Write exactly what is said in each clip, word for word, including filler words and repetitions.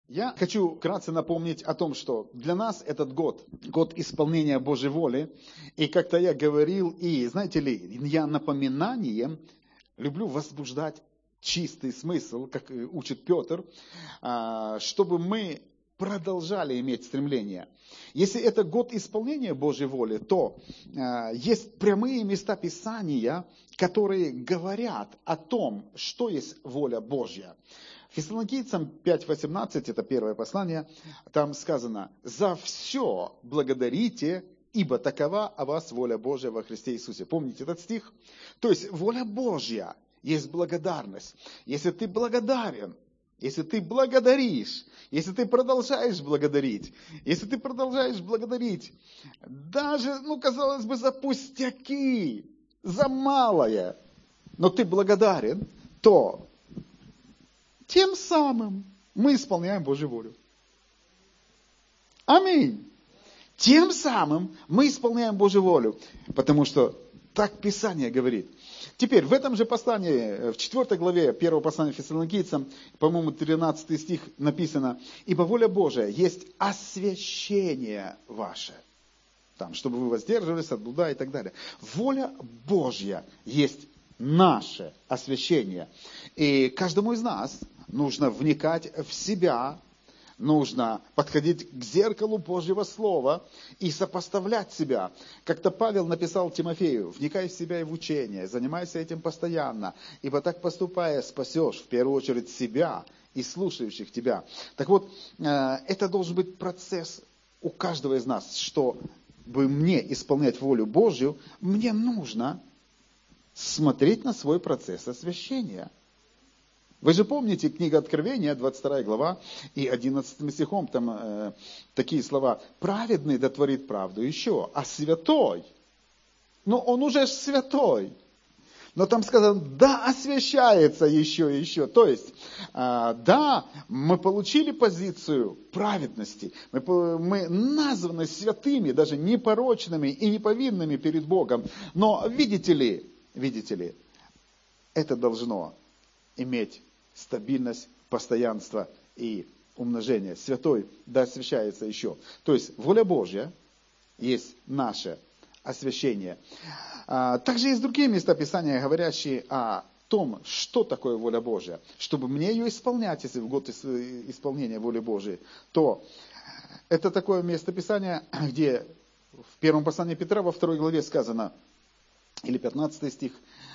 Я хочу вкратце напомнить о том, что для нас этот год, год исполнения Божьей воли. И как-то я говорил, и знаете ли, я напоминанием люблю возбуждать чистый смысл, как учит Петр, чтобы мы продолжали иметь стремление. Если это год исполнения Божьей воли, то есть прямые места Писания, которые говорят о том, что есть воля Божья. Фессалоникийцам пять восемнадцать, это первое послание, там сказано: «За все благодарите, ибо такова о вас воля Божья во Христе Иисусе». Помните этот стих? То есть воля Божья есть благодарность. Если ты благодарен, если ты благодаришь, если ты продолжаешь благодарить, если ты продолжаешь благодарить, даже, ну, казалось бы, за пустяки, за малое, но ты благодарен, то тем самым мы исполняем Божью волю. Аминь. Тем самым мы исполняем Божью волю, потому что так Писание говорит. Теперь, в этом же послании, в четвёртой главе первого послания Фессалоникийцам, по-моему, тринадцатый стих написано: «Ибо воля Божия есть освящение ваше». Там, чтобы вы воздерживались от блуда и так далее. Воля Божья есть наше освящение. И каждому из нас нужно вникать в себя, нужно подходить к зеркалу Божьего Слова и сопоставлять себя. Как-то Павел написал Тимофею: «Вникай в себя и в учение, занимайся этим постоянно, ибо так поступая спасешь в первую очередь себя и слушающих тебя». Так вот, это должен быть процесс у каждого из нас, чтобы мне исполнять волю Божью, мне нужно смотреть на свой процесс освящения. Вы же помните книга Откровения, двадцать вторая глава, и одиннадцатым стихом там э, такие слова: «Праведный да творит правду еще, а святой, но он уже святой». Но там сказано: «да освящается еще и еще». То есть, э, да, мы получили позицию праведности, мы, мы названы святыми, даже непорочными и неповинными перед Богом. Но видите ли, видите ли, это должно иметь стабильность, постоянство и умножение. Святой да освящается еще. То есть воля Божья есть наше освящение. А, также есть другие места Писания, говорящие о том, что такое воля Божья. Чтобы мне ее исполнять, если в год исполнения воли Божьей, то это такое место Писания, где в первом послании Петра во второй главе сказано, или пятнадцатый стих,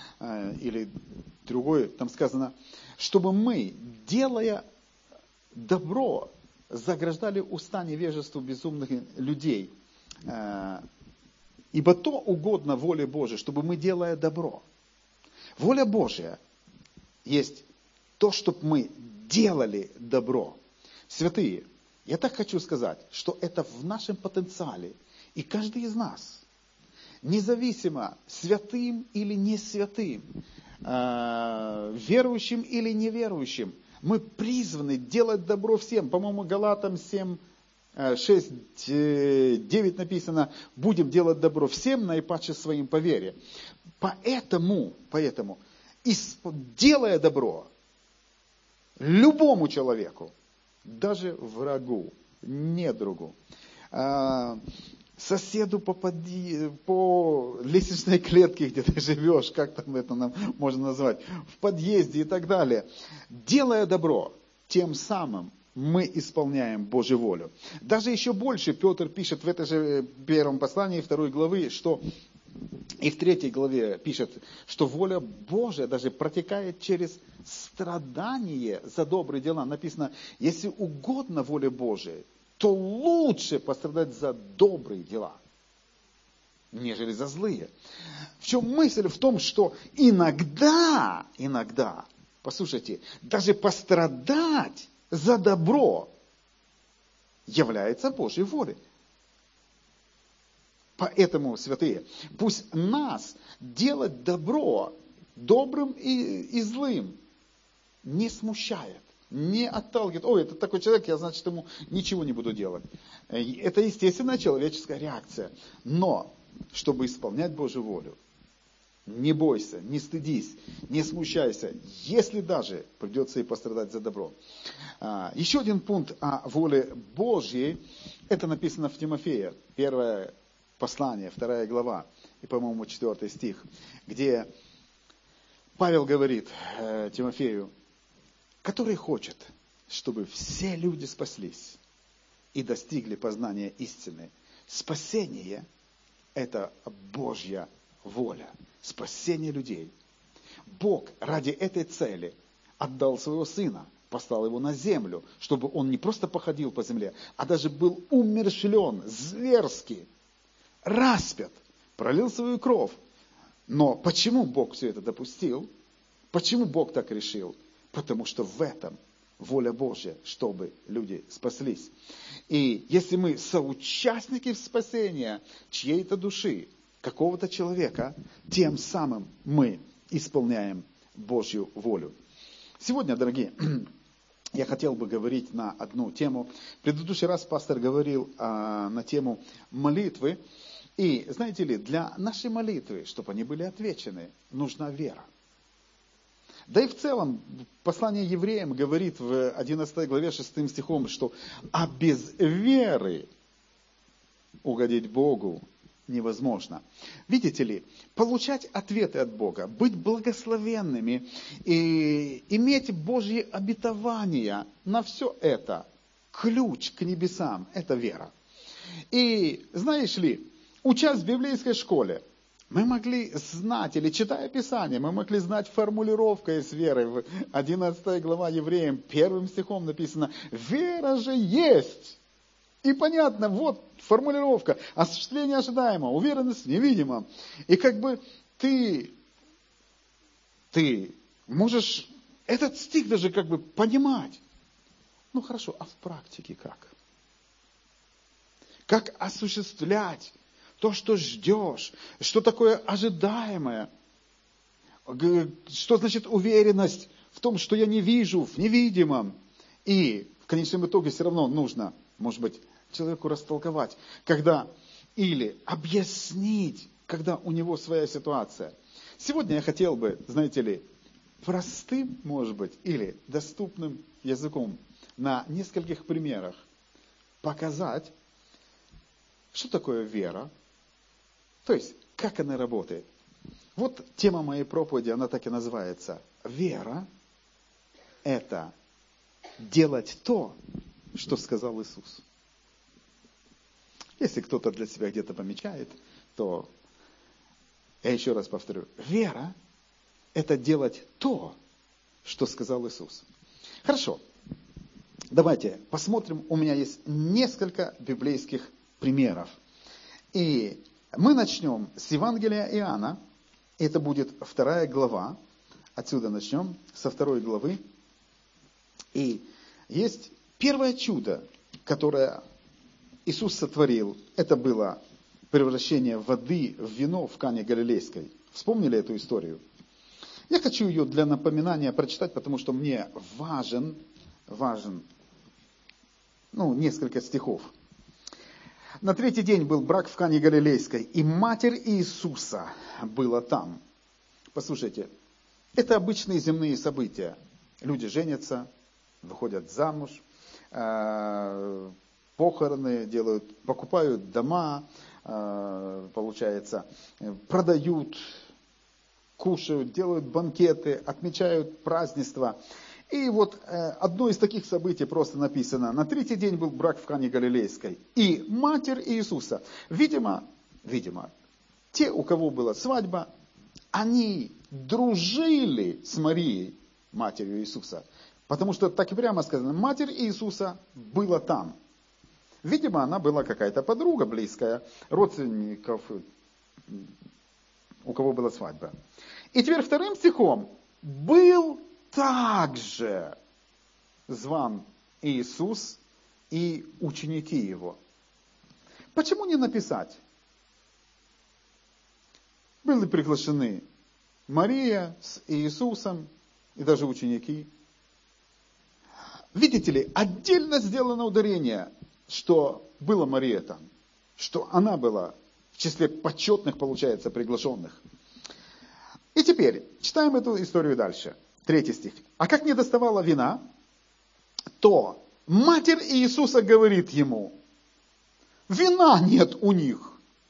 или другой, там сказано: чтобы мы, делая добро, заграждали уста невежеству безумных людей. Ибо то угодно воле Божией, чтобы мы, делая добро. Воля Божия есть то, чтобы мы делали добро. Святые, я так хочу сказать, что это в нашем потенциале. И каждый из нас, независимо, святым или не святым, верующим или неверующим, мы призваны делать добро всем. По-моему, Галатам семь, шесть, девять написано: будем делать добро всем, наипаче своим по вере. Поэтому, поэтому, делая добро любому человеку, даже врагу, недругу, соседу по, поди, по лестничной клетке, где ты живешь, как там это нам можно назвать, в подъезде и так далее. Делая добро, тем самым мы исполняем Божью волю. Даже еще больше Петр пишет в этой же первом послании второй главы, что и в третьей главе пишет, что воля Божия даже протекает через страдание за добрые дела. Написано: если угодно воле Божией, то лучше пострадать за добрые дела, нежели за злые. В чем мысль? В том, что иногда, иногда, послушайте, даже пострадать за добро является Божьей волей. Поэтому, святые, пусть нас делать добро добрым и, и злым не смущает. Не отталкивает: ой, это такой человек, я, значит, ему ничего не буду делать. Это естественная человеческая реакция. Но, чтобы исполнять Божью волю, Не бойся, не стыдись, не смущайся, если даже придется и пострадать за добро. Еще один пункт о воле Божьей, это написано в Тимофея, первое послание, вторая глава, и, по-моему, четвертый стих, где Павел говорит Тимофею, который хочет, чтобы все люди спаслись и достигли познания истины. Спасение – это Божья воля. Спасение людей. Бог ради этой цели отдал своего Сына, послал его на землю, чтобы он не просто походил по земле, а даже был умерщвлен, зверски, распят, пролил свою кровь. Но почему Бог все это допустил? Почему Бог так решил? Потому что в этом воля Божья, чтобы люди спаслись. И если мы соучастники в спасении чьей-то души, какого-то человека, тем самым мы исполняем Божью волю. Сегодня, дорогие, я хотел бы говорить на одну тему. В предыдущий раз пастор говорил а, на тему молитвы. И, знаете ли, для нашей молитвы, чтобы они были отвечены, нужна вера. Да и в целом, послание евреям говорит в одиннадцатой главе шестым стихом, что «а без веры угодить Богу невозможно». Видите ли, получать ответы от Бога, быть благословенными и иметь Божьи обетования на все это, ключ к небесам – это вера. И знаешь ли, учась в библейской школе, мы могли знать, или читая Писание, мы могли знать формулировку из веры. В одиннадцатой глава Евреям, первым стихом написано «Вера же есть». И понятно, вот формулировка. Осуществление ожидаемого, уверенность в невидимом. И как бы ты, ты можешь этот стих даже как бы понимать. Ну хорошо, а в практике как? Как осуществлять то, что ждешь, что такое ожидаемое, что значит уверенность в том, что я не вижу, в невидимом. И в конечном итоге все равно нужно, может быть, человеку растолковать, когда, или объяснить, когда у него своя ситуация. Сегодня я хотел бы, знаете ли, простым, может быть, или доступным языком на нескольких примерах показать, что такое вера, то есть, как она работает. Вот тема моей проповеди, она так и называется. Вера – это делать то, что сказал Иисус. Если кто-то для себя где-то помечает, то я еще раз повторю. Вера – это делать то, что сказал Иисус. Хорошо. Давайте посмотрим. У меня есть несколько библейских примеров. И мы начнем с Евангелия Иоанна. Это будет вторая глава. Отсюда начнем, со второй главы. И есть первое чудо, которое Иисус сотворил. Это было превращение воды в вино в Кане Галилейской. Вспомнили эту историю? Я хочу ее для напоминания прочитать, потому что мне важен, важен, ну, несколько стихов. На третий день был брак в Кане Галилейской, и матерь Иисуса была там. Послушайте, это обычные земные события. Люди женятся, выходят замуж, похороны делают, покупают дома, получается, продают, кушают, делают банкеты, отмечают празднества. И вот одно из таких событий просто написано. На третий день был брак в Кане Галилейской. И матерь Иисуса, видимо, видимо, те, у кого была свадьба, они дружили с Марией, матерью Иисуса. Потому что так и прямо сказано, матерь Иисуса была там. Видимо, она была какая-то подруга близкая, родственников, у кого была свадьба. И теперь вторым стихом. Был также зван Иисус и ученики его. Почему не написать? Были приглашены Мария с Иисусом и даже ученики. Видите ли, отдельно сделано ударение, что была Мария там, что она была в числе почетных, получается, приглашенных. И теперь читаем эту историю дальше. Третий стих. А как не доставала вина, то матерь Иисуса говорит ему: вина нет у них.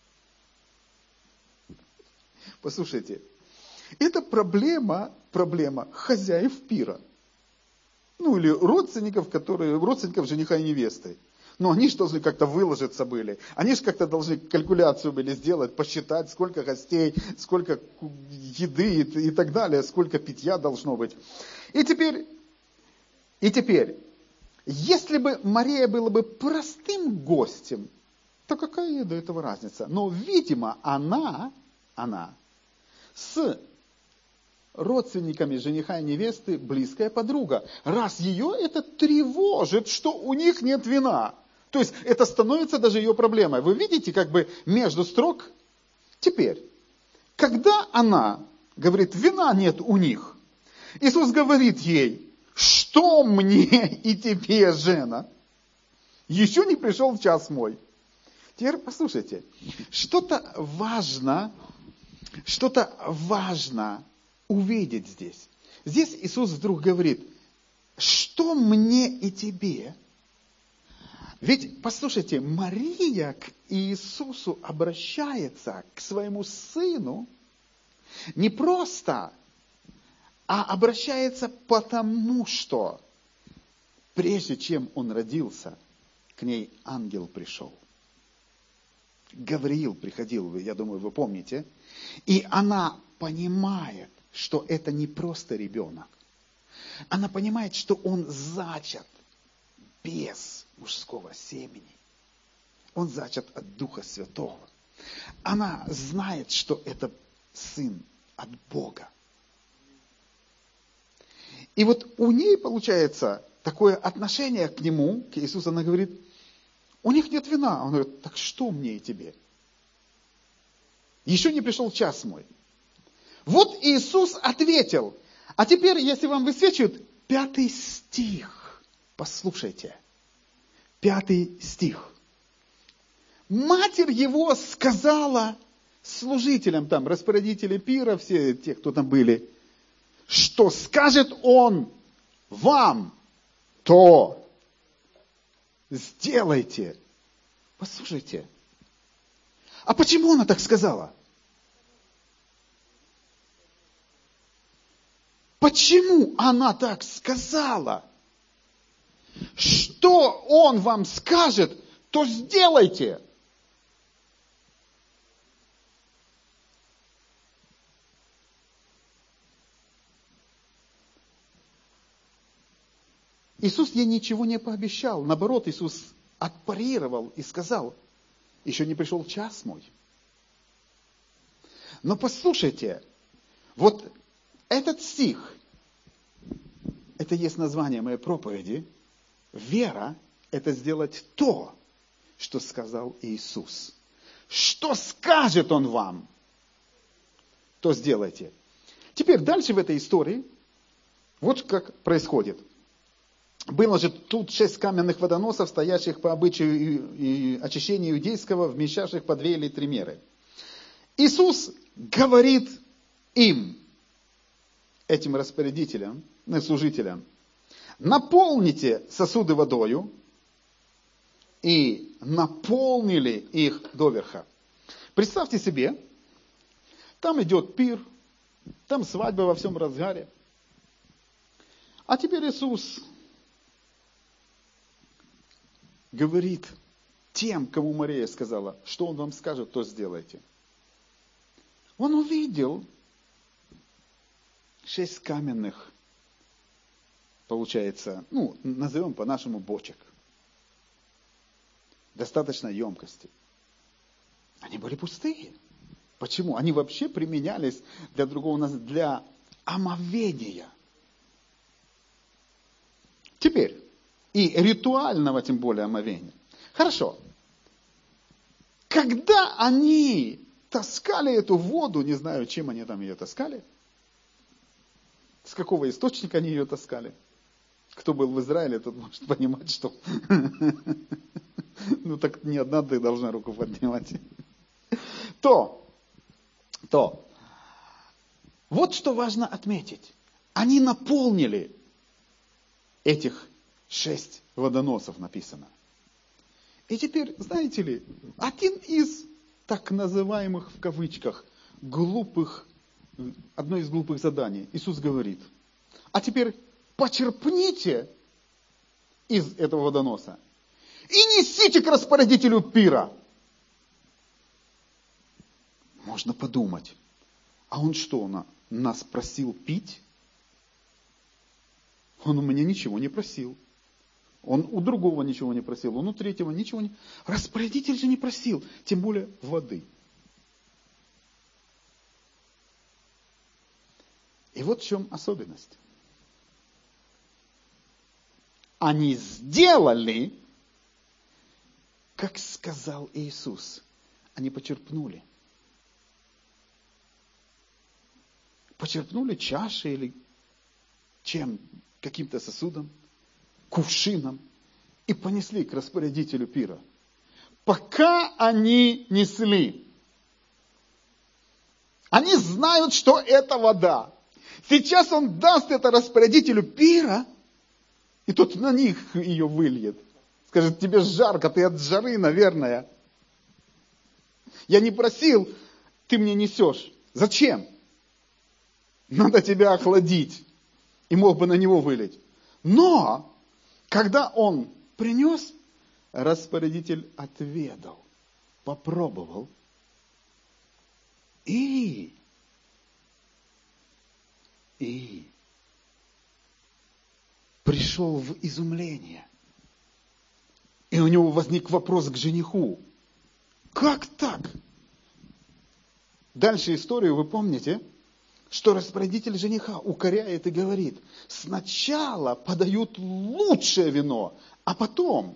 Послушайте, это проблема, проблема хозяев пира. Ну, или родственников, которые, родственников жениха и невесты. Но они же должны как-то выложиться были. Они же как-то должны калькуляцию были сделать, посчитать, сколько гостей, сколько еды и, и так далее, сколько питья должно быть. И теперь, и теперь, если бы Мария была бы простым гостем, то какая ей до этого разница? Но, видимо, она, она с родственниками жениха и невесты близкая подруга. Раз ее это тревожит, что у них нет вина. То есть это становится даже ее проблемой. Вы видите, как бы между строк? Теперь, когда она говорит, вина нет у них, Иисус говорит ей: что мне и тебе, жена? Еще не пришел час мой. Теперь послушайте, что-то важно, что-то важно увидеть здесь. Здесь Иисус вдруг говорит: что мне и тебе? Ведь, послушайте, Мария к Иисусу обращается, к своему сыну, не просто, а обращается потому, что прежде чем он родился, к ней ангел пришел. Гавриил приходил, я думаю, вы помните. И она понимает, что это не просто ребенок. Она понимает, что он зачат без мужского семени. Он зачат от Духа Святого. Она знает, что это сын от Бога. И вот у ней получается такое отношение к нему, к Иисусу. Она говорит: у них нет вина. Он говорит: так что мне и тебе? Еще не пришел час мой. Вот Иисус ответил. А теперь, если вам высвечивают, пятый стих. Послушайте. Пятый стих. Матерь его сказала служителям, там, распорядители пира, все те, кто там были, что скажет он вам, то сделайте. Послушайте. А почему она так сказала? Почему она так сказала? Что он вам скажет, то сделайте. Иисус ей ничего не пообещал. Наоборот, Иисус отпарировал и сказал: еще не пришел час мой. Но послушайте, вот этот стих, это есть название моей проповеди. Вера – это сделать то, что сказал Иисус. Что скажет Он вам, то сделайте. Теперь дальше в этой истории, вот как происходит. Было же тут шесть каменных водоносов, стоящих по обычаю и очищения иудейского, вмещавших по две или три меры. Иисус говорит им, этим распорядителям, служителям: наполните сосуды водою, и наполнили их доверха. Представьте себе, там идет пир, там свадьба во всем разгаре. А теперь Иисус говорит тем, кому Мария сказала, что Он вам скажет, то сделайте. Он увидел шесть каменных, получается, ну, назовем по-нашему бочек. Достаточно емкости. Они были пустые. Почему? Они вообще применялись для другого, для омовения. Теперь, и ритуального, тем более, омовения. Хорошо. Когда они таскали эту воду, не знаю, чем они там ее таскали, с какого источника они ее таскали. Кто был в Израиле, тот может понимать, что ну так не одна ты должна руку поднимать. То, то, Вот что важно отметить. Они наполнили этих шесть водоносов, написано. И теперь, знаете ли, один из так называемых, в кавычках, глупых, одно из глупых заданий, Иисус говорит, а теперь почерпните из этого водоноса и несите к распорядителю пира. Можно подумать, а он что, на, нас просил пить? Он у меня ничего не просил. Он у другого ничего не просил, он у третьего ничего не... Распорядитель же не просил, тем более воды. И вот в чем особенность. Они сделали, как сказал Иисус. Они почерпнули. Почерпнули чашей или чем, каким-то сосудом, кувшином и понесли к распорядителю пира. Пока они несли, они знают, что это вода. Сейчас он даст это распорядителю пира, и тот на них ее выльет. Скажет, тебе жарко, ты от жары, наверное. Я не просил, ты мне несешь. Зачем? Надо тебя охладить. И мог бы на него вылить. Но, когда он принес, распорядитель отведал, попробовал и, и пришел в изумление. И у него возник вопрос к жениху. Как так? Дальше историю вы помните? Что распорядитель жениха укоряет и говорит, сначала подают лучшее вино, а потом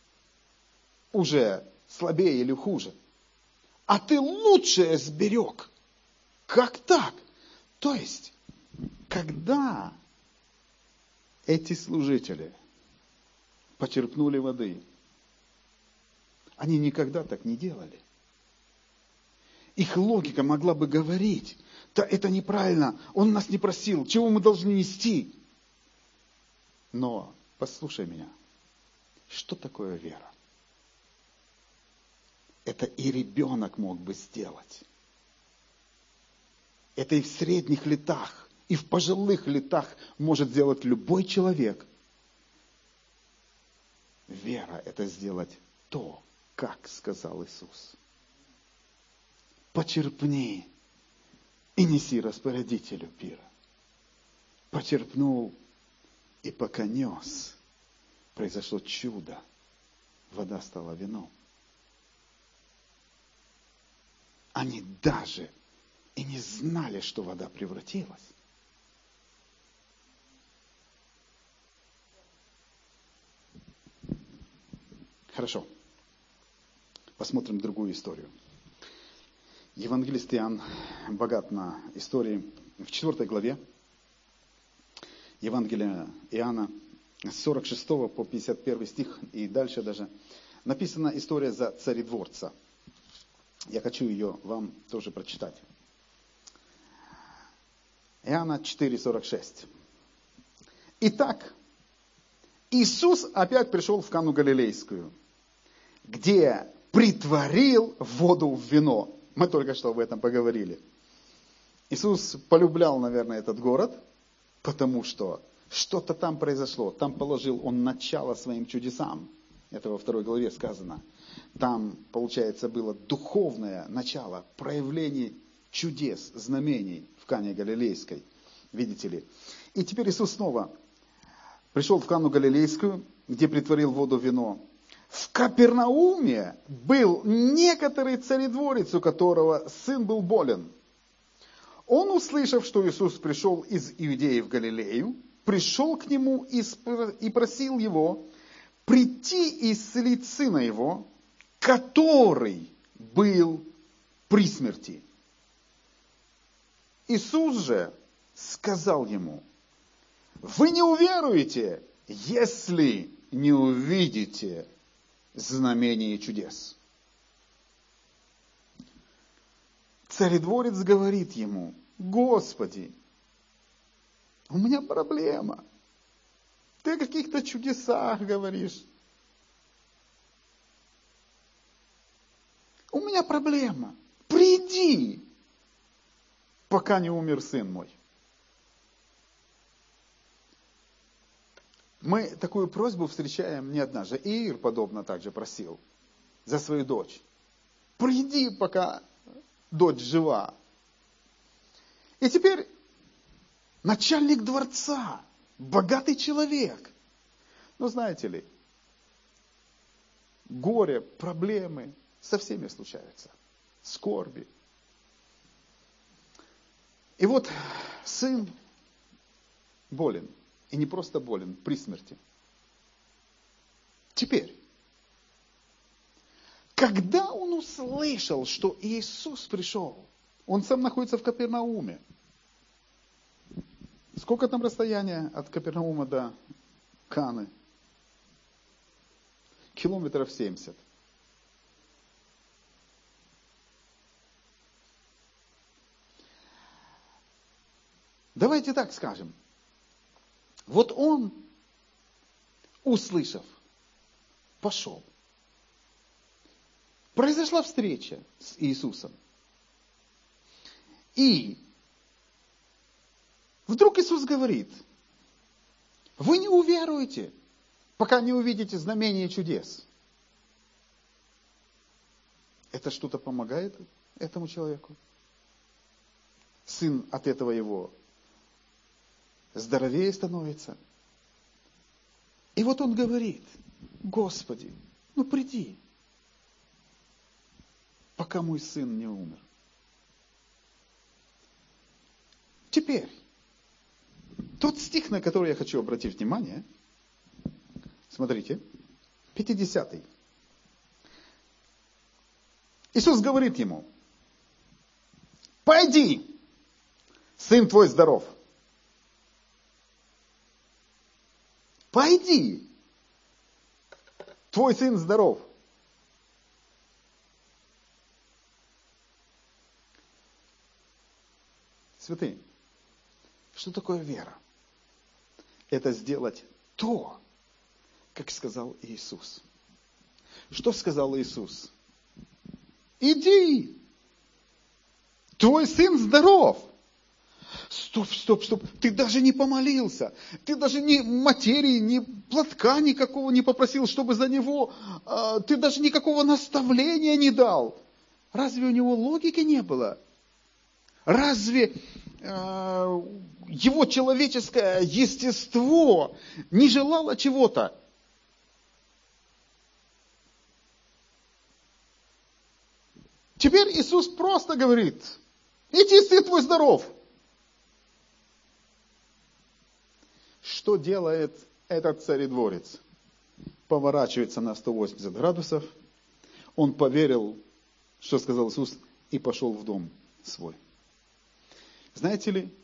уже слабее или хуже. А ты лучшее сберег. Как так? То есть, когда эти служители почерпнули воды, они никогда так не делали. Их логика могла бы говорить, да это неправильно, он нас не просил, чего мы должны нести? Но, послушай меня, что такое вера? Это и ребенок мог бы сделать. Это и в средних летах, и в пожилых летах может сделать любой человек. Вера – это сделать то, как сказал Иисус. Почерпни и неси распорядителю пира. Почерпнул, и пока нес, произошло чудо. Вода стала вином. Они даже и не знали, что вода превратилась. Хорошо. Посмотрим другую историю. Евангелист Иоанн богат на истории. В четвёртой главе Евангелия Иоанна с сорок шестого по пятьдесят первый стих и дальше даже написана история за царедворца. Я хочу ее вам тоже прочитать. Иоанна четыре сорок шесть. Итак, Иисус опять пришел в Кану Галилейскую, где притворил воду в вино. Мы только что об этом поговорили. Иисус полюблял, наверное, этот город, потому что что-то там произошло. Там положил он начало своим чудесам. Это во второй главе сказано. Там, получается, было духовное начало проявлений чудес, знамений в Кане Галилейской. Видите ли? И теперь Иисус снова пришел в Кану Галилейскую, где притворил воду в вино. В Капернауме был некоторый царедворец, у которого сын был болен. Он, услышав, что Иисус пришел из Иудеи в Галилею, пришел к нему и просил его прийти и исцелить сына его, который был при смерти. Иисус же сказал ему: вы не уверуете, если не увидите знамения и чудес. Царедворец говорит ему: Господи, у меня проблема. Ты о каких-то чудесах говоришь. У меня проблема. Приди, пока не умер сын мой. Мы такую просьбу встречаем не однажды. Иир подобно также просил за свою дочь. Приди, пока дочь жива. И теперь начальник дворца, богатый человек. Ну, знаете ли, горе, проблемы со всеми случаются. Скорби. И вот сын болен. И не просто болен, при смерти. Теперь, когда он услышал, что Иисус пришел, он сам находится в Капернауме. Сколько там расстояние от Капернаума до Каны? Километров семьдесят. Давайте так скажем. Вот он, услышав, пошел. Произошла встреча с Иисусом. И вдруг Иисус говорит: вы не уверуете, пока не увидите знамения и чудес. Это что-то помогает этому человеку? Сын от этого его здоровее становится. И вот он говорит: Господи, ну приди, пока мой сын не умер. Теперь, тот стих, на который я хочу обратить внимание, смотрите, пятидесятый. Иисус говорит ему: пойди, сын твой здоров. Пойди, твой сын здоров. Святые, что такое вера? Это сделать то, как сказал Иисус. Что сказал Иисус? Иди, твой сын здоров. Стоп, стоп, стоп, ты даже не помолился, ты даже ни материи, ни платка никакого не попросил, чтобы за него, э, ты даже никакого наставления не дал. Разве у него логики не было? Разве э, его человеческое естество не желало чего-то? Теперь Иисус просто говорит: иди, сын твой здоров. Что делает этот царедворец? Поворачивается на сто восемьдесят градусов. Он поверил, что сказал Иисус, и пошел в дом свой. Знаете ли,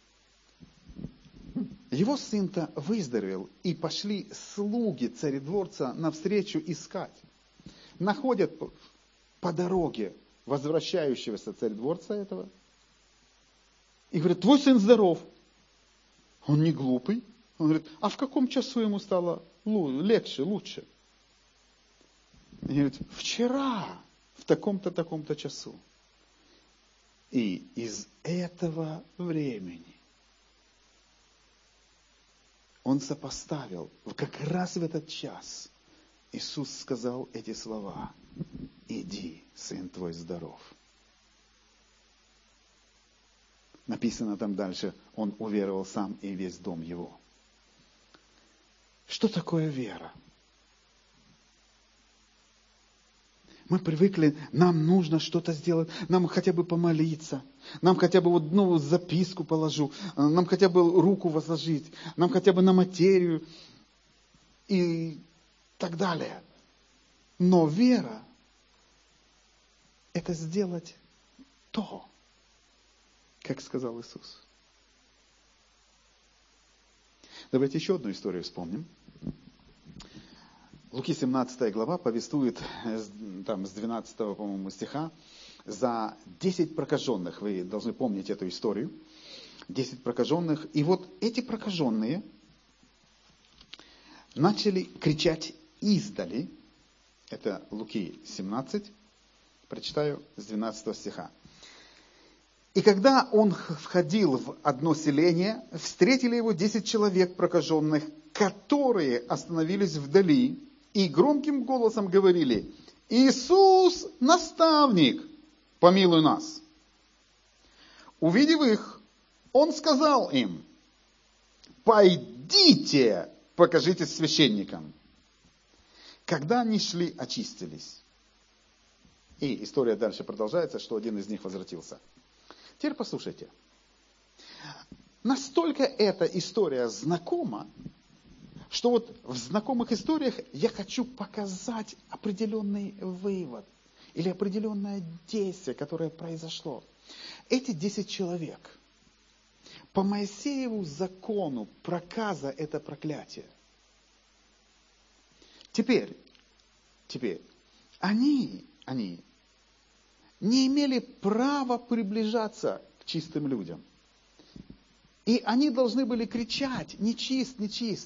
его сын-то выздоровел, и пошли слуги царедворца навстречу искать. Находят по дороге возвращающегося царедворца этого и говорят: твой сын здоров. Он не глупый. Он говорит: а в каком часу ему стало легче, лучше? И говорит: вчера, в таком-то, таком-то часу. И из этого времени он сопоставил, как раз в этот час Иисус сказал эти слова: иди, сын твой здоров. Написано там дальше: он уверовал сам и весь дом его. Что такое вера? Мы привыкли, нам нужно что-то сделать, нам хотя бы помолиться, нам хотя бы вот, ну, записку положу, нам хотя бы руку возложить, нам хотя бы на материю и так далее. Но вера – это сделать то, как сказал Иисус. Давайте еще одну историю вспомним. Луки семнадцатая глава повествует там, с двенадцатого, по-моему, стиха за десять прокаженных. Вы должны помнить эту историю. десять прокаженных. И вот эти прокаженные начали кричать издали. Это Луки семнадцать. Прочитаю с двенадцатого стиха. И когда он входил в одно селение, встретили его десять человек прокаженных, которые остановились вдали и громким голосом говорили: «Иисус, наставник, помилуй нас». Увидев их, он сказал им: «Пойдите, покажитесь священникам». Когда они шли, очистились. И история дальше продолжается, что один из них возвратился. Теперь послушайте. Настолько эта история знакома, что вот в знакомых историях я хочу показать определенный вывод или определенное действие, которое произошло. Эти десять человек, по Моисееву закону, проказа – это проклятие. Теперь, теперь, они, они не имели права приближаться к чистым людям. И они должны были кричать: «Нечист, нечист».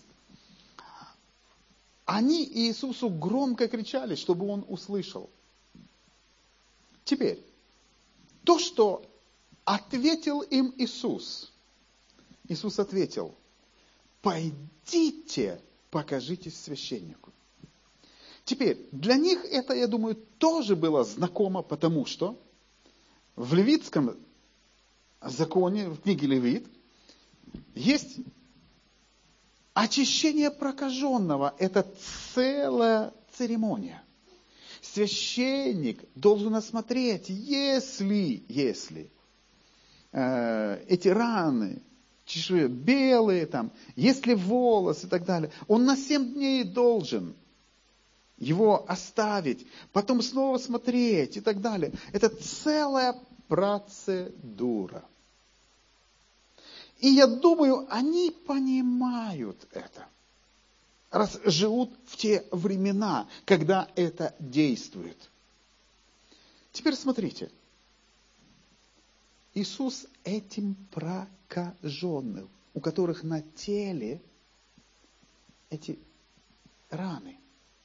Они Иисусу громко кричали, чтобы Он услышал. Теперь, то, что ответил им Иисус. Иисус ответил: «Пойдите, покажитесь священнику». Теперь, для них это, я думаю, тоже было знакомо, потому что в левитском законе, в книге Левит, есть очищение прокаженного. Это целая церемония. Священник должен осмотреть, если, если э, эти раны, чешуи белые, там, если волосы и так далее, он на семь дней должен его оставить, потом снова смотреть и так далее. Это целая процедура. И я думаю, они понимают это, раз живут в те времена, когда это действует. Теперь смотрите. Иисус этим прокаженным, у которых на теле эти раны,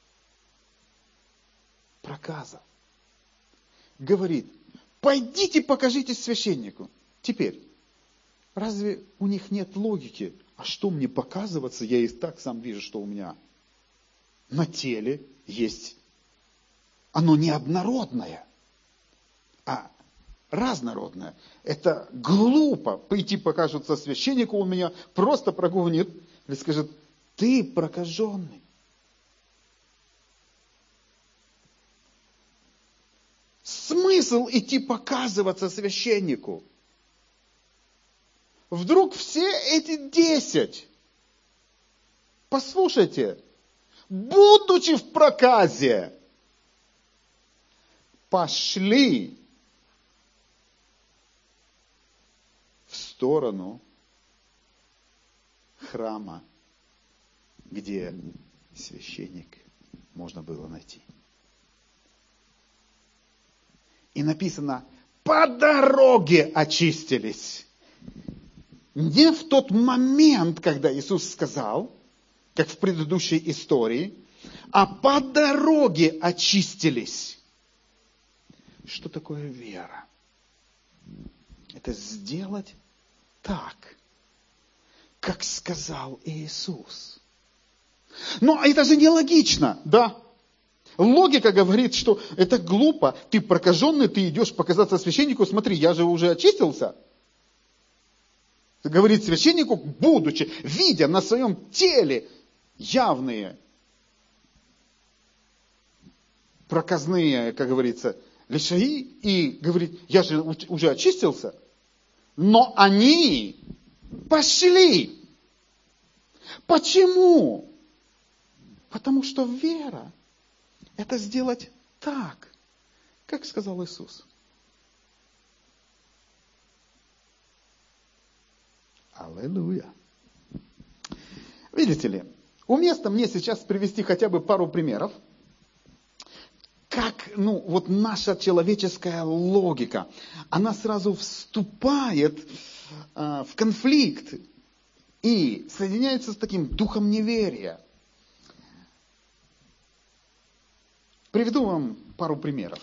проказа, говорит: пойдите покажитесь священнику. Теперь, разве у них нет логики? А что мне показываться? Я и так сам вижу, что у меня на теле есть. Оно не однородное, а разнородное. Это глупо пойти покажется священнику, он меня просто прогонит или скажет: ты прокаженный. Смысл идти показываться священнику? Вдруг все эти десять, послушайте, будучи в проказе, пошли в сторону храма, где священник можно было найти. И написано: по дороге очистились. Не в тот момент, когда Иисус сказал, как в предыдущей истории, а по дороге очистились. Что такое вера? Это сделать так, как сказал Иисус. Но это же нелогично, да? Логика говорит, что это глупо. Ты прокаженный, ты идешь показаться священнику, смотри, я же уже очистился. Говорит священнику, будучи, видя на своем теле явные проказные, как говорится, лишаи, и говорит: я же уже очистился. Но они пошли. Почему? Потому что вера – это сделать так, как сказал Иисус. Аллилуйя. Видите ли, уместно мне сейчас привести хотя бы пару примеров как, ну, вот наша человеческая логика, она сразу вступает э, в конфликт и соединяется с таким духом неверия. Приведу вам пару примеров.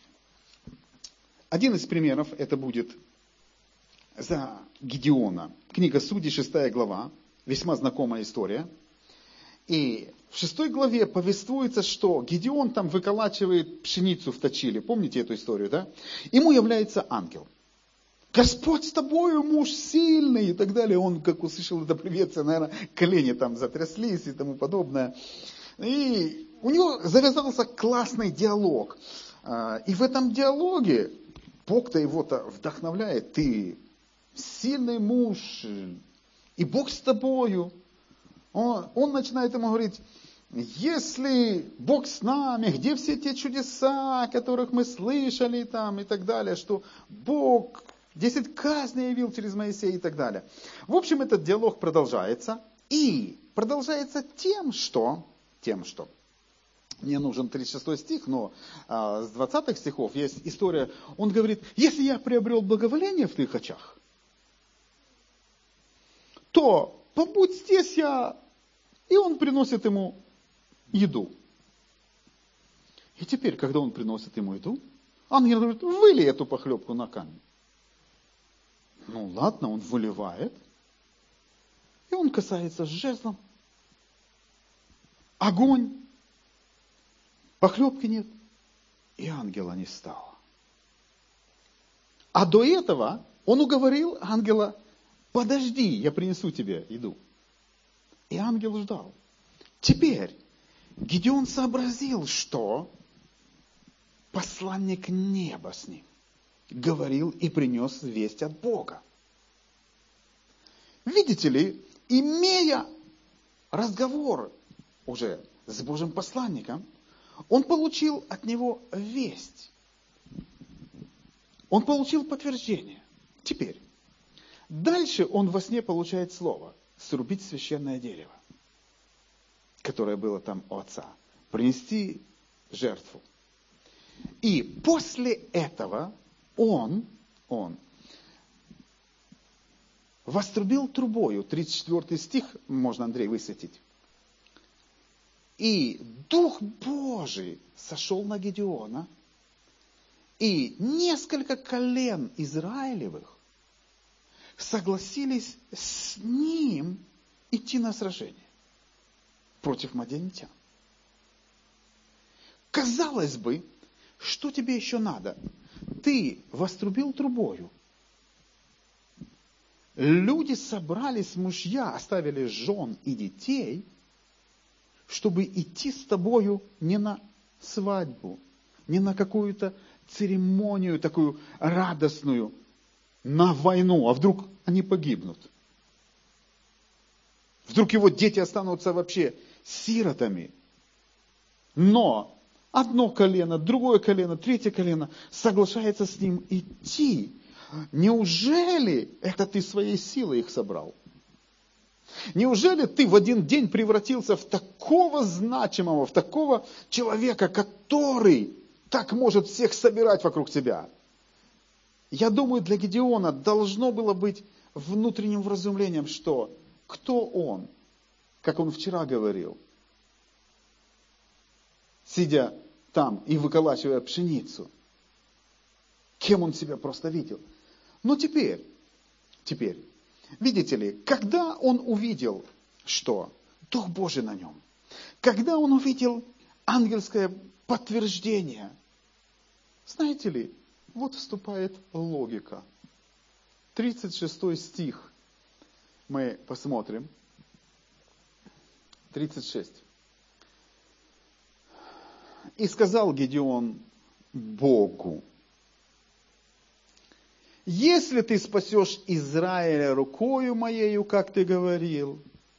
Один из примеров это будет за Гедеона. Книга Судей, шестая глава, весьма знакомая история. И в шестой главе повествуется, что Гедеон там выколачивает пшеницу в точиле. Помните эту историю, да? Ему является ангел. Господь с тобою, муж сильный, и так далее. Он, как услышал это приветствие, наверное, колени там затряслись и тому подобное. И у него завязался классный диалог. И в этом диалоге Бог-то его-то вдохновляет. Ты сильный муж, и Бог с тобою. Он, он начинает ему говорить, если Бог с нами, где все те чудеса, которых мы слышали там и так далее, что Бог десять казней явил через Моисея и так далее. В общем, этот диалог продолжается. И продолжается тем, что, тем, что, мне нужен тридцать шестой стих, но а, с двадцатых стихов есть история. Он говорит, если я приобрел благоволение в твоих очах, то побудь здесь я. И он приносит ему еду. И теперь, когда он приносит ему еду, ангел говорит, вылей эту похлебку на камень. Ну ладно, он выливает. И он касается жезлом. Огонь. Похлебки нет. И ангела не стало. А до этого он уговорил ангела, подожди, я принесу тебе еду. И ангел ждал. Теперь Гедеон сообразил, что посланник неба с ним говорил и принес весть от Бога. Видите ли, имея разговор уже с Божьим посланником, он получил от него весть. Он получил подтверждение. Теперь, дальше он во сне получает слово. Срубить священное дерево, которое было там у отца. Принести жертву. И после этого он, он вострубил трубою. тридцать четвёртый стих, можно, Андрей, высветить. И Дух Божий сошел на Гедеона, и несколько колен Израилевых согласились с ним идти на сражение против мадианитян. Казалось бы, что тебе еще надо? Ты вострубил трубою. Люди собрались, мужья, оставили жен и детей, чтобы идти с тобою не на свадьбу, не на какую-то церемонию такую радостную, на войну, а вдруг они погибнут? Вдруг его дети останутся вообще сиротами? Но одно колено, другое колено, третье колено соглашается с ним идти. Неужели это ты своей силой их собрал? Неужели ты в один день превратился в такого значимого, в такого человека, который так может всех собирать вокруг себя? Я думаю, для Гедеона должно было быть внутренним вразумлением, что кто он, как он вчера говорил, сидя там и выколачивая пшеницу. Кем он себя просто видел? Но теперь, теперь, видите ли, когда он увидел, что Дух Божий на нем, когда он увидел ангельское подтверждение, знаете ли, вот вступает логика. тридцать шестой стих мы посмотрим. тридцать шесть. И сказал Гедеон Богу, если ты спасешь Израиля рукою моею, как ты говорил,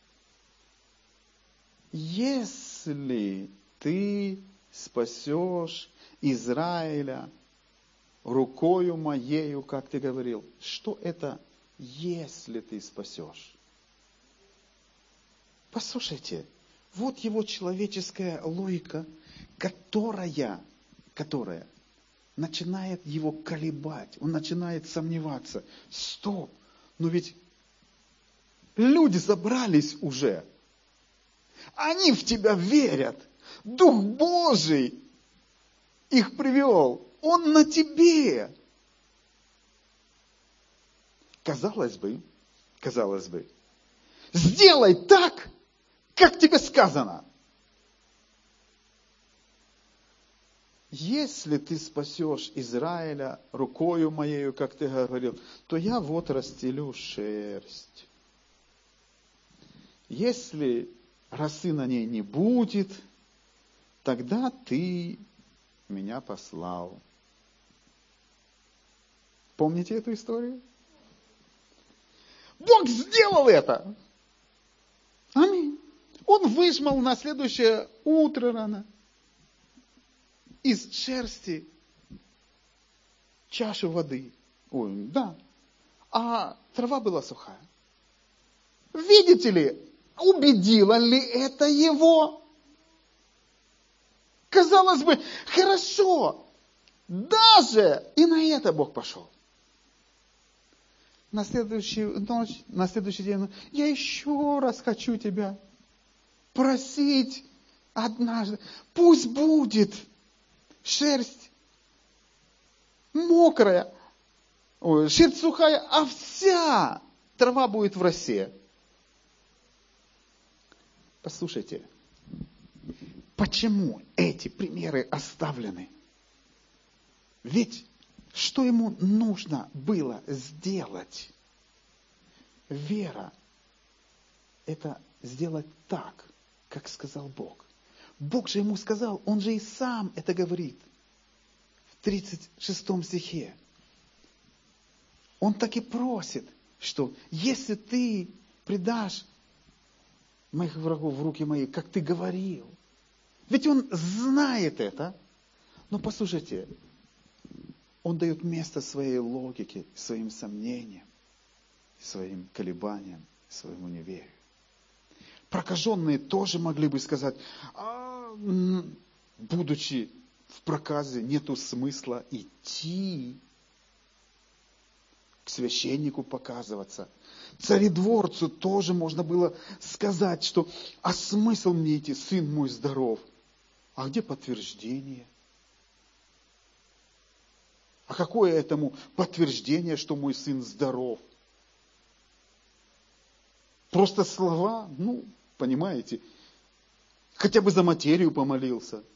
если ты спасешь Израиля рукою моею, как ты говорил. Что это, если ты спасешь? Послушайте, вот его человеческая логика, которая которая начинает его колебать, он начинает сомневаться. Стоп, но ведь люди собрались уже. Они в тебя верят. Дух Божий их привел. Он на тебе. Казалось бы, казалось бы, сделай так, как тебе сказано. Если ты спасешь Израиля рукою моею, как ты говорил, то я вот расстелю шерсть. Если росы на ней не будет, тогда ты меня послал. Помните эту историю? Бог сделал это. Аминь. Он выжмал на следующее утро рано из шерсти чашу воды. Ой, да. А трава была сухая. Видите ли, убедило ли это его? Казалось бы, хорошо. Даже и на это Бог пошел. На следующую ночь, на следующий день, я еще раз хочу тебя просить однажды. Пусть будет шерсть мокрая, ой, шерсть сухая, а вся трава будет в росе. Послушайте, почему эти примеры оставлены? Ведь что ему нужно было сделать? Вера – это сделать так, как сказал Бог. Бог же ему сказал, он же и сам это говорит в тридцать шестом стихе. Он так и просит, что если ты предашь моих врагов в руки мои, как ты говорил. Ведь он знает это. Но послушайте, он дает место своей логике, своим сомнениям, своим колебаниям, своему неверию. Прокаженные тоже могли бы сказать, а, будучи в проказе, нету смысла идти к священнику показываться. Царедворцу тоже можно было сказать, что а смысл мне идти, сын мой здоров. А где подтверждение? А какое этому подтверждение, что мой сын здоров? Просто слова, ну, понимаете, хотя бы за материю помолился.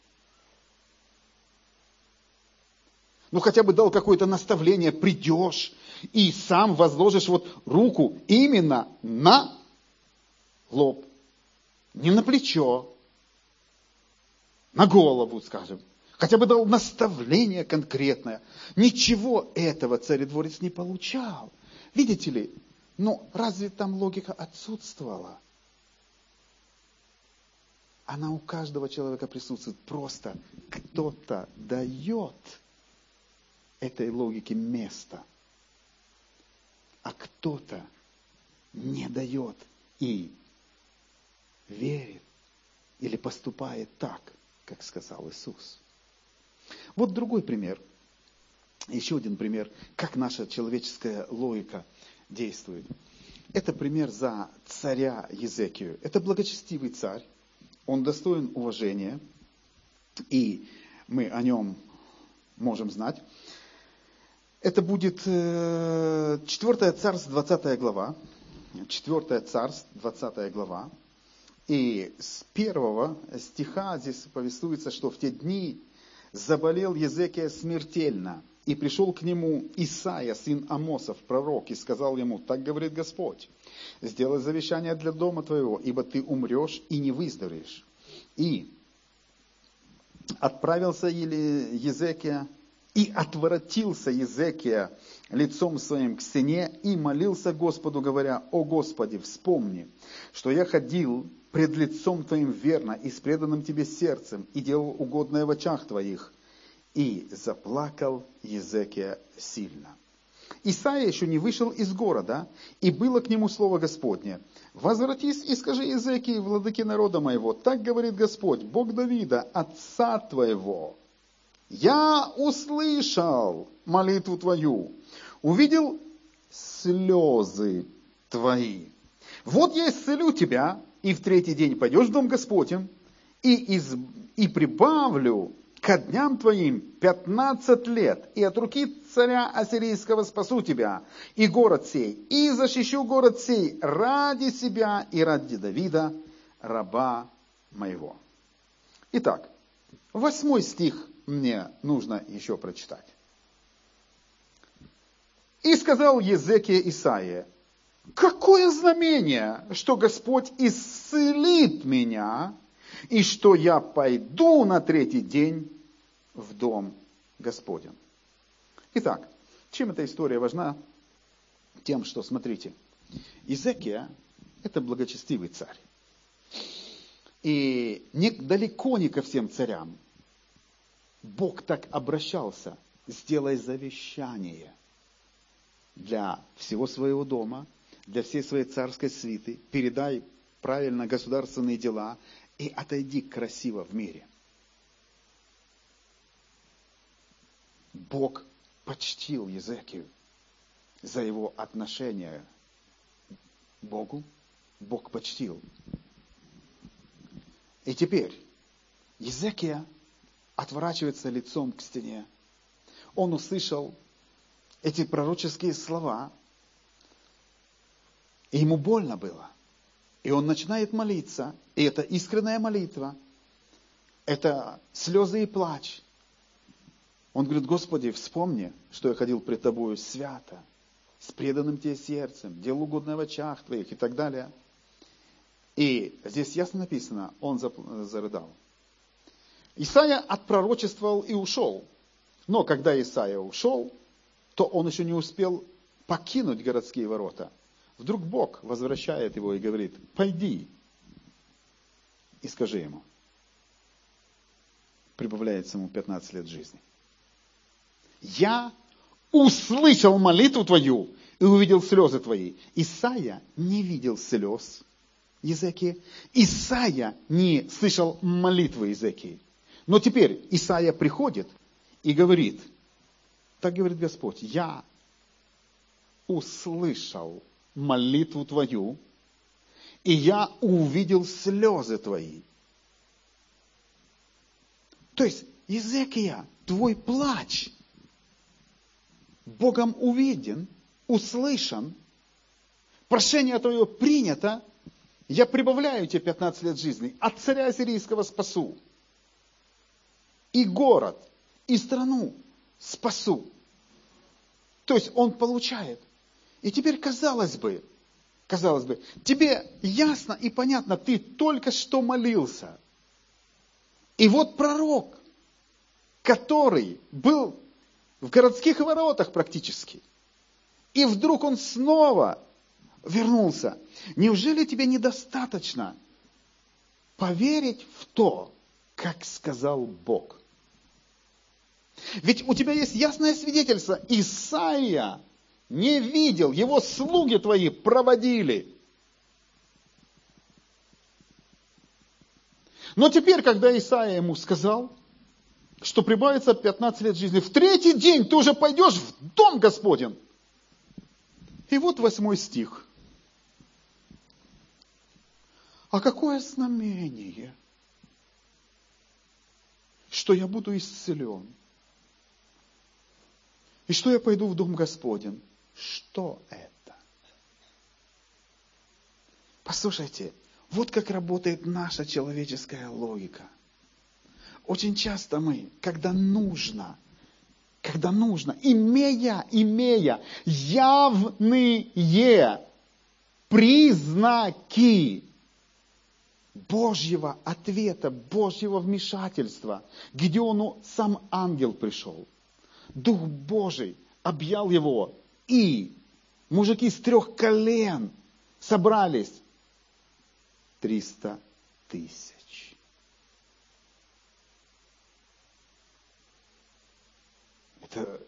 Ну, хотя бы дал какое-то наставление, придешь и сам возложишь вот руку именно на лоб, не на плечо, на голову, скажем. Хотя бы дал наставление конкретное. Ничего этого царедворец не получал. Видите ли, ну, разве там логика отсутствовала? Она у каждого человека присутствует. Просто кто-то дает этой логике место, а кто-то не дает и верит или поступает так, как сказал Иисус. Вот другой пример, еще один пример, как наша человеческая логика действует. Это пример за царя Езекию. Это благочестивый царь, он достоин уважения, и мы о нем можем знать. Это будет четвёртое царство, двадцатая глава. четвёртое царство, двадцатая глава. И с первого стиха здесь повествуется, что в те дни заболел Езекия смертельно. И пришел к нему Исаия, сын Амосов, пророк, и сказал ему, так говорит Господь, сделай завещание для дома твоего, ибо ты умрешь и не выздоровеешь. И отправился Езекия, и отворотился Езекия лицом своим к стене и молился Господу, говоря, «О Господи, вспомни, что я ходил пред лицом Твоим верно и с преданным Тебе сердцем, и делал угодное в очах Твоих». И заплакал Езекия сильно. Исаия еще не вышел из города, и было к нему слово Господне. «Возвратись и скажи Езекии, владыке народа моего, так говорит Господь, Бог Давида, отца твоего». Я услышал молитву твою, увидел слезы твои. Вот я исцелю тебя, и в третий день пойдешь в дом Господень, и, из, и прибавлю ко дням твоим пятнадцать лет, и от руки царя ассирийского спасу тебя, и город сей, и защищу город сей ради себя и ради Давида, раба моего. Итак, восьмой стих мне нужно еще прочитать. И сказал Езекия Исаия: какое знамение, что Господь исцелит меня, и что я пойду на третий день в дом Господень. Итак, чем эта история важна? Тем, что, смотрите, Езекия – это благочестивый царь. И не, далеко не ко всем царям Бог так обращался: сделай завещание для всего своего дома, для всей своей царской свиты, передай правильно государственные дела и отойди красиво в мире. Бог почтил Езекию за его отношение к Богу. Бог почтил. И теперь Езекия отворачивается лицом к стене. Он услышал эти пророческие слова, и ему больно было. И он начинает молиться, и это искренняя молитва, это слезы и плач. Он говорит: Господи, вспомни, что я ходил пред Тобою свято, с преданным Тебе сердцем, делал угодное в очах Твоих и так далее. И здесь ясно написано, он зарыдал. Исаия отпророчествовал и ушел. Но когда Исаия ушел, то он еще не успел покинуть городские ворота. Вдруг Бог возвращает его и говорит: пойди и скажи ему. Прибавляется ему пятнадцать лет жизни. Я услышал молитву твою и увидел слезы твои. Исаия не видел слез Езекии. Исаия не слышал молитвы Езекии. Но теперь Исаия приходит и говорит: так говорит Господь, я услышал молитву твою, и я увидел слезы твои. То есть, Езекия, твой плач Богом увиден, услышан, прошение твое принято, я прибавляю тебе пятнадцать лет жизни, от царя ассирийского спасу, и город, и страну спасу. То есть он получает. И теперь, казалось бы, казалось бы, тебе ясно и понятно, ты только что молился. И вот пророк, который был в городских воротах практически, и вдруг он снова вернулся. Неужели тебе недостаточно поверить в то, как сказал Бог? Ведь у тебя есть ясное свидетельство. Исаия не видел, его слуги твои проводили. Но теперь, когда Исаия ему сказал, что прибавится пятнадцать лет жизни, в третий день ты уже пойдешь в дом Господень. И вот восьмой стих. А какое знамение, что я буду исцелен, и что я пойду в дом Господень? Что это? Послушайте, вот как работает наша человеческая логика. Очень часто мы, когда нужно, когда нужно, имея, имея явные признаки Божьего ответа, Божьего вмешательства, к Гедеону сам ангел пришел. Дух Божий объял его, и мужики с трех колен собрались. Триста тысяч. Это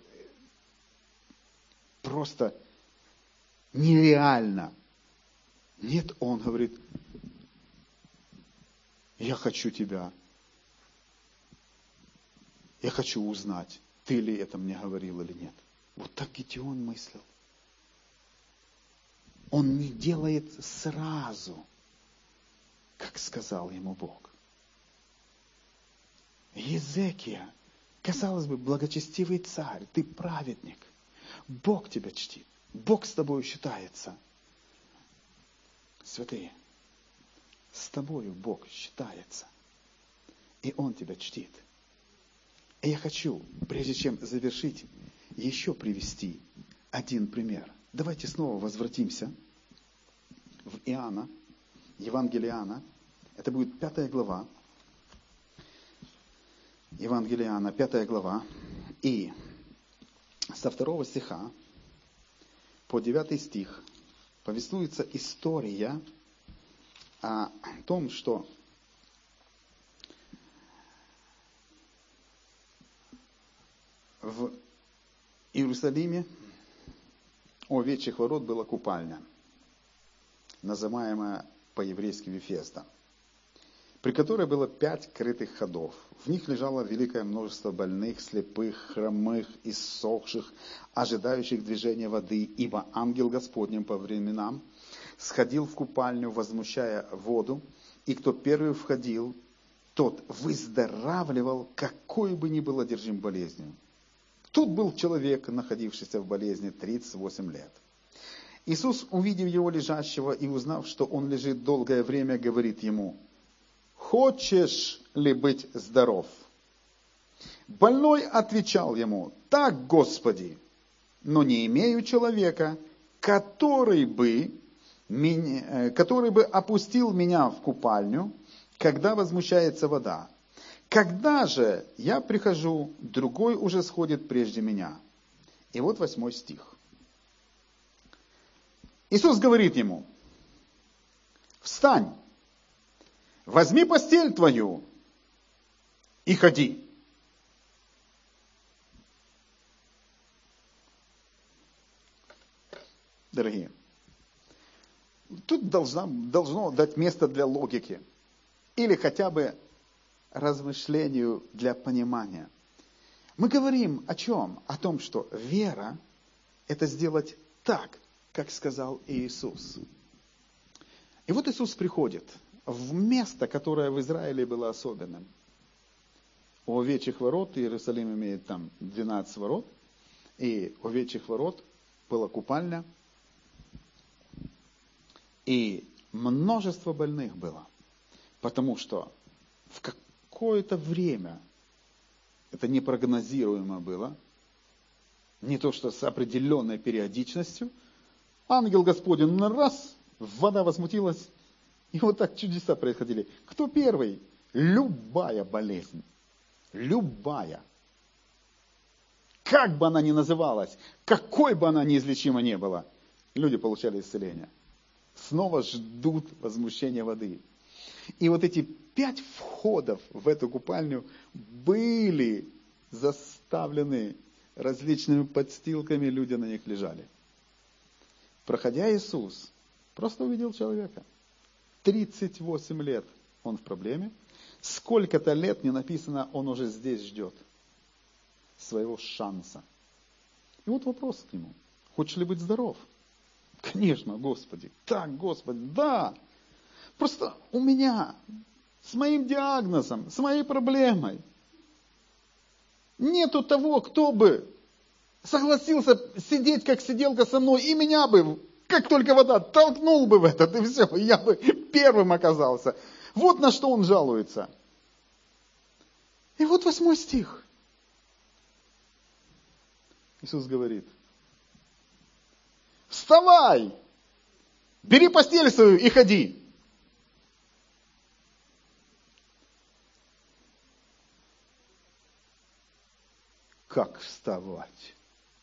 просто нереально. Нет, он говорит: я хочу тебя. Я хочу узнать, ты ли это мне говорил или нет. Вот так Гидеон мыслил. Он не делает сразу, как сказал ему Бог. Езекия, казалось бы, благочестивый царь, ты праведник. Бог тебя чтит. Бог с тобой считается. Святые, с тобою Бог считается. И Он тебя чтит. И я хочу, прежде чем завершить, еще привести один пример. Давайте снова возвратимся в Иоанна, Евангелие Иоанна. Это будет пятая глава. Евангелие Иоанна, пятая глава. И со второго стиха по девятый стих повествуется история о том, что в Иерусалиме у овечьих ворот была купальня, называемая по-еврейски Вифезда, при которой было пять крытых ходов. В них лежало великое множество больных, слепых, хромых, иссохших, ожидающих движения воды, ибо ангел Господень по временам сходил в купальню, возмущая воду, и кто первый входил, тот выздоравливал, какой бы ни был одержим болезнью. Тут был человек, находившийся в болезни тридцать восемь лет. Иисус, увидев его лежащего и узнав, что он лежит долгое время, говорит ему: «Хочешь ли быть здоров?» Больной отвечал ему: «Так, Господи, но не имею человека, который бы, меня, который бы опустил меня в купальню, когда возмущается вода. Когда же я прихожу, другой уже сходит прежде меня». И вот восьмой стих. Иисус говорит ему: «Встань, возьми постель твою и ходи». Дорогие, тут должна, должно дать место для логики или хотя бы размышлению для понимания. Мы говорим о чем? О том, что вера – это сделать так, как сказал Иисус. И вот Иисус приходит в место, которое в Израиле было особенным. У овечьих ворот, Иерусалим имеет там двенадцать ворот, и у овечьих ворот была купальня, и множество больных было, потому что в какое-то время, это непрогнозируемо было, не то что с определенной периодичностью, ангел Господень раз, вода возмутилась, и вот так чудеса происходили. Кто первый? Любая болезнь. Любая. Как бы она ни называлась, какой бы она неизлечима ни была, люди получали исцеление. Снова ждут возмущения воды. И вот эти пять входов в эту купальню были заставлены различными подстилками, люди на них лежали. Проходя, Иисус просто увидел человека. тридцать восемь лет он в проблеме. Сколько-то лет, не написано, он уже здесь ждет своего шанса. И вот вопрос к нему. Хочешь ли быть здоров? Конечно, Господи. Так, Господи, да. Просто у меня, с моим диагнозом, с моей проблемой, нету того, кто бы согласился сидеть, как сиделка со мной, и меня бы, как только вода, толкнул бы в этот, и все, я бы первым оказался. Вот на что он жалуется. И вот восьмой стих. Иисус говорит: вставай, бери постель свою и ходи. Как вставать?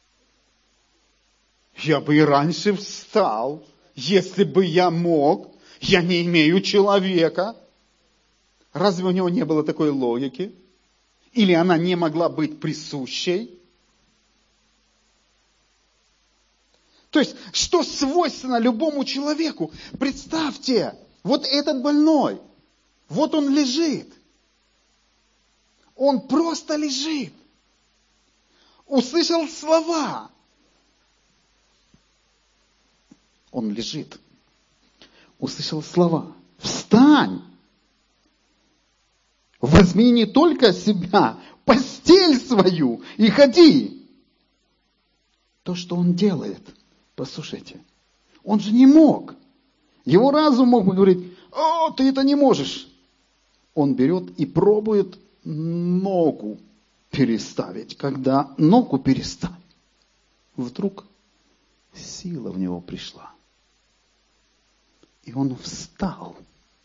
Я бы и раньше встал, если бы я мог. Я не имею человека. Разве у него не было такой логики? Или она не могла быть присущей? То есть, что свойственно любому человеку? Представьте, вот этот больной, вот он лежит. Он просто лежит. Услышал слова. Он лежит. Услышал слова. Встань. Возьми не только себя, постель свою и ходи. То, что он делает, послушайте, он же не мог. Его разум мог бы говорить: о, ты это не можешь. Он берет и пробует ногу переставить. Когда ногу переставить, вдруг сила в него пришла. И он встал.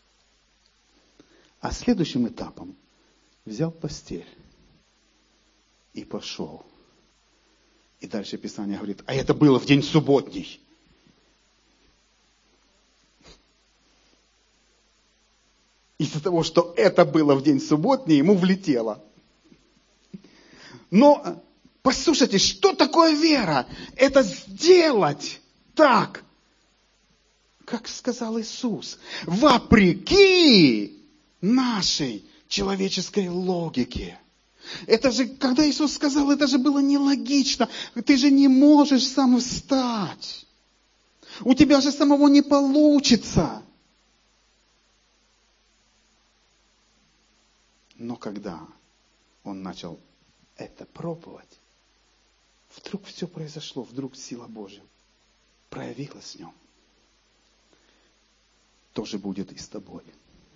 А следующим этапом взял постель и пошел. И дальше Писание говорит: а это было в день субботний. Из-за того, что это было в день субботний, ему влетело. Но послушайте, что такое вера? Это сделать так, как сказал Иисус, вопреки нашей человеческой логике. Это же, когда Иисус сказал, это же было нелогично. Ты же не можешь сам встать. У тебя же самого не получится. Но когда он начал это пробовать, вдруг все произошло, вдруг сила Божья проявилась в нем. Тоже будет и с тобой.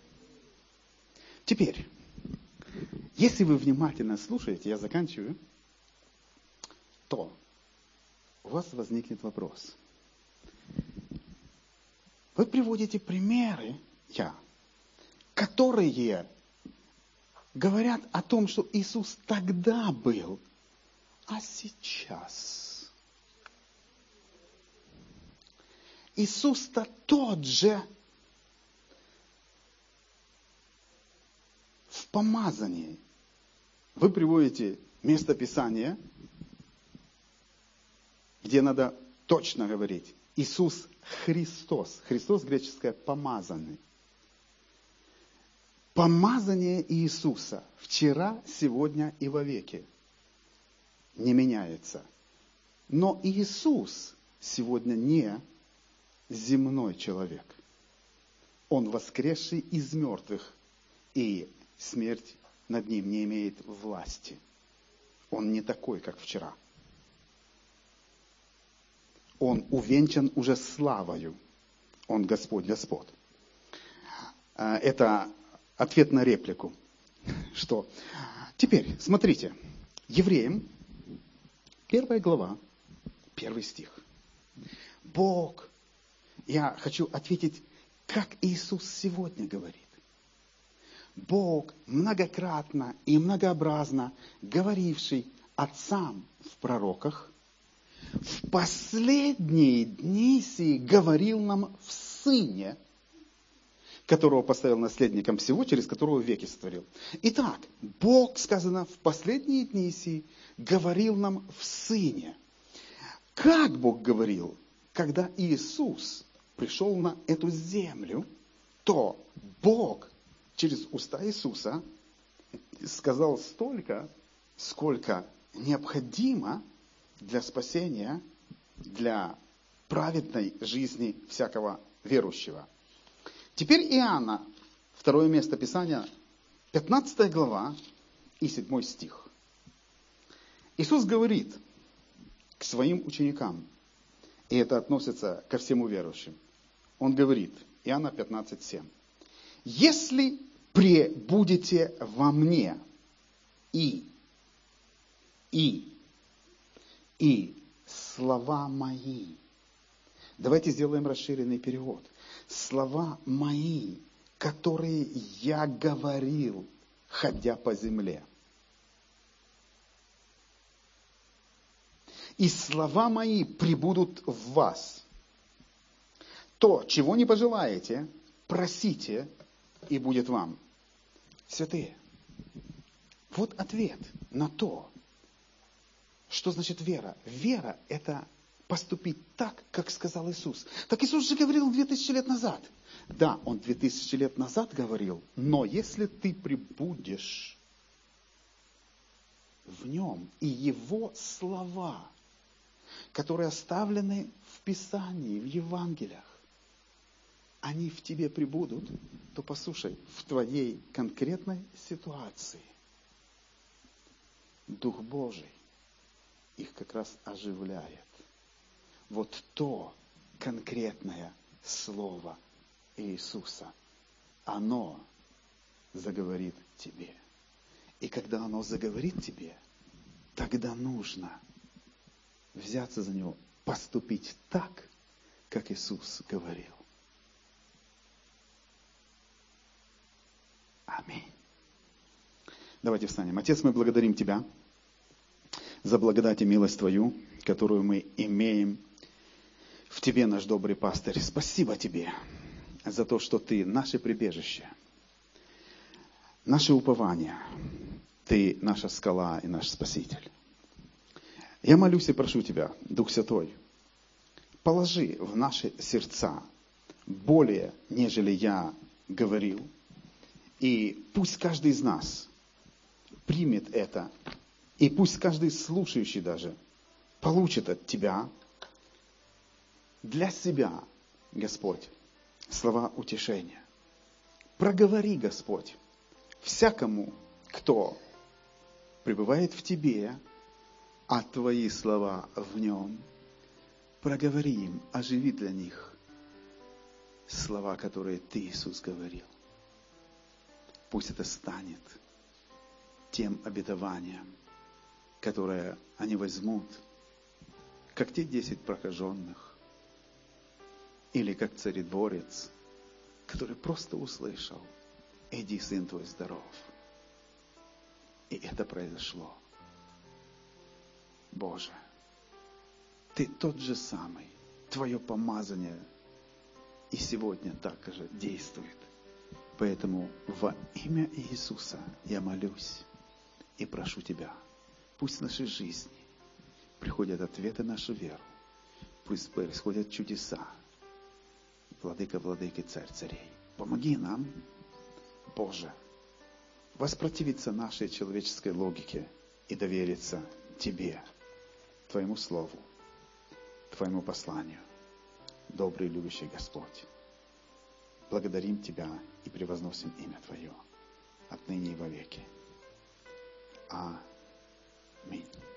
Теперь, если вы внимательно слушаете, я заканчиваю, то у вас возникнет вопрос. Вы приводите примеры, я, которые говорят о том, что Иисус тогда был, а сейчас. Иисус-то тот же в помазании. Вы приводите место Писания, где надо точно говорить: Иисус Христос. Христос греческое помазанный. Помазание Иисуса вчера, сегодня и вовеки не меняется. Но Иисус сегодня не земной человек. Он воскресший из мертвых, и смерть над ним не имеет власти. Он не такой, как вчера. Он увенчан уже славою. Он Господь Господь. Это ответ на реплику. Что? Теперь, смотрите. Евреям, первая глава, первый стих. Бог, я хочу ответить, как Иисус сегодня говорит. Бог многократно и многообразно говоривший отцам в пророках, в последние дни сии говорил нам в Сыне, которого поставил наследником всего, через которого веки сотворил. Итак, Бог, сказано, в последние дни сии говорил нам в Сыне. Как Бог говорил? Когда Иисус пришел на эту землю, то Бог через уста Иисуса сказал столько, сколько необходимо для спасения, для праведной жизни всякого верующего. Теперь Иоанна, второе место Писания, пятнадцатая глава и седьмой стих. Иисус говорит к своим ученикам, и это относится ко всему верующим. Он говорит, Иоанна пятнадцать семь. Если пребудете во мне и, и, и слова мои. Давайте сделаем расширенный перевод. Слова мои, которые я говорил, ходя по земле. И слова мои пребудут в вас. То, чего не пожелаете, просите, и будет вам. Святые, вот ответ на то, что значит вера. Вера – это поступить так, как сказал Иисус. Так Иисус же говорил две тысячи лет назад. Да, Он две тысячи лет назад говорил, но если ты пребудешь в нем, и его слова, которые оставлены в Писании, в Евангелиях, они в тебе пребудут, то послушай, в твоей конкретной ситуации Дух Божий их как раз оживляет. Вот то конкретное слово Иисуса, оно заговорит тебе. И когда оно заговорит тебе, тогда нужно взяться за него, поступить так, как Иисус говорил. Аминь. Давайте встанем. Отец, мы благодарим Тебя за благодать и милость Твою, которую мы имеем в Тебе, наш добрый пастырь. Спасибо Тебе за то, что Ты наше прибежище, наше упование. Ты наша скала и наш Спаситель. Я молюсь и прошу Тебя, Дух Святой, положи в наши сердца более, нежели я говорил, и пусть каждый из нас примет это, и пусть каждый слушающий даже получит от Тебя для себя, Господь, слова утешения. Проговори, Господь, всякому, кто пребывает в Тебе, а Твои слова в Нем, проговори им, оживи для них слова, которые Ты, Иисус, говорил. Пусть это станет тем обетованием, которое они возьмут, как те десять прокаженных, или как царедворец, который просто услышал: «Иди, сын твой здоров». И это произошло. Боже, Ты тот же самый, Твое помазание и сегодня так же действует. Поэтому во имя Иисуса я молюсь и прошу Тебя, пусть в нашей жизни приходят ответы на нашу веру, пусть происходят чудеса. Владыка, владыки, царь царей, помоги нам, Боже, воспротивиться нашей человеческой логике и довериться Тебе, Твоему Слову, Твоему посланию. Добрый, любящий Господь, благодарим Тебя и превозносим имя Твое отныне и вовеки. Аминь.